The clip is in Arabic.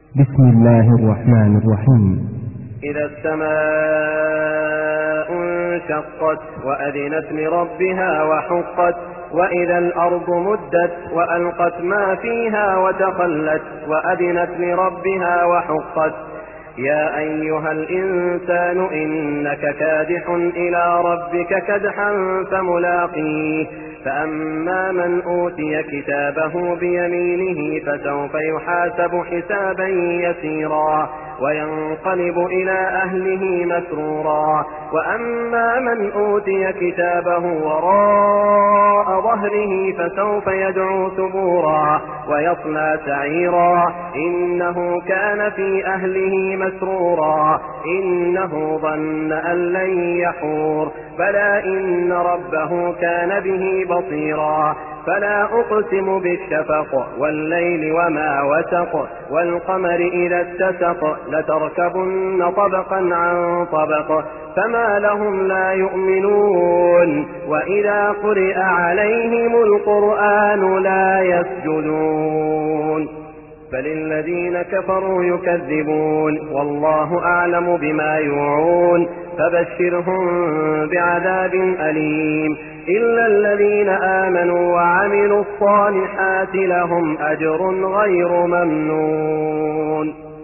بسم الله الرحمن الرحيم. إذا السماء انشقت وأذنت لربها وحقت وإذا الأرض مدت وألقت ما فيها وتخلت وأذنت لربها وحقت. يا أيها الإنسان إنك كادح إلى ربك كدحا فملاقيه. فأما من أوتي كتابه بيمينه فسوف يحاسب حسابا يسيرا وينقلب إلى أهله مسرورا. وأما من أوتي كتابه وراء ظهره فسوف يدعو ثبورا ويصلى سعيرا إنه كان في أهله مسرورا إنه ظن أن لن يحور بلى إن ربه كان به بصيرا. فلا أقسم بالشفق والليل وما وسق والقمر إذا اتسق لتركبن طبقا عن طبق فما لهم لا يؤمنون وإذا قرئ عليهم القرآن لا يسجدون بل الذين كفروا يكذبون والله أعلم بما يوعون فبشرهم بعذاب أليم إلا الذين آمنوا وعملوا الصالحات لهم أجر غير ممنون.